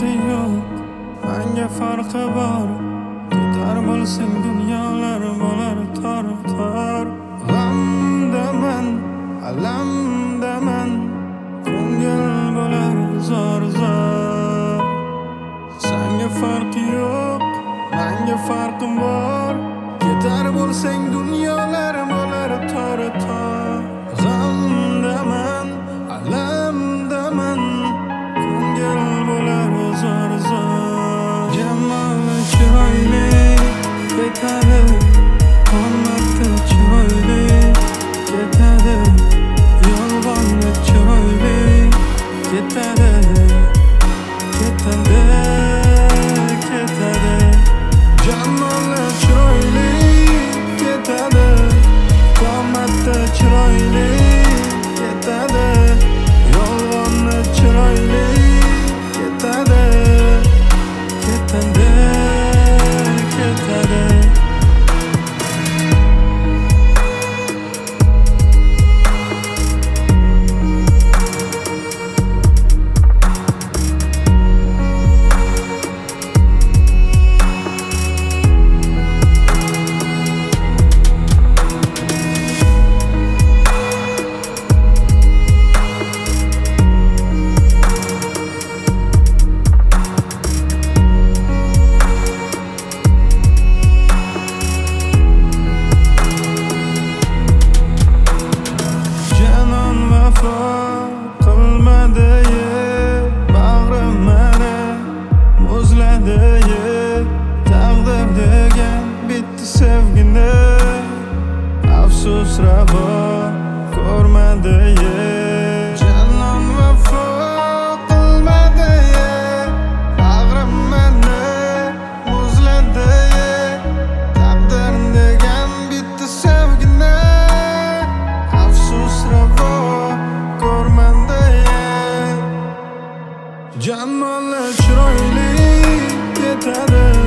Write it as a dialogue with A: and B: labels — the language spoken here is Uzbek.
A: farqi yo'q, menga farqi bor. Ketar bo'lsang dunyolar bo'lar tor. G'amdaman, alamdaman, ko'ngil bo'lar zor. Senga farqi yo'q, menga farqim bor. Ketar bo'lsang dunyolar bo'lar tor. G'amdaman, alamdaman, ko'ngil bo'lar zor. Jamoli chiroyli ketadi, qomatli chiroyli ketadi, yolg'onni chiroyli ketadi. Jamoli chiroyli ketadi, qomatli chiroyli ketadi, yolg'onni chiroyli ketadi. Taqdir degan bitti sevgini afsus ravo ko'rmadi. Janon vafo qilmadi, bag'rim meni muzladi. Taqdir degan bitti sevgini afsus ravo ko'rmadi. Jamoli chiroyli ketadi,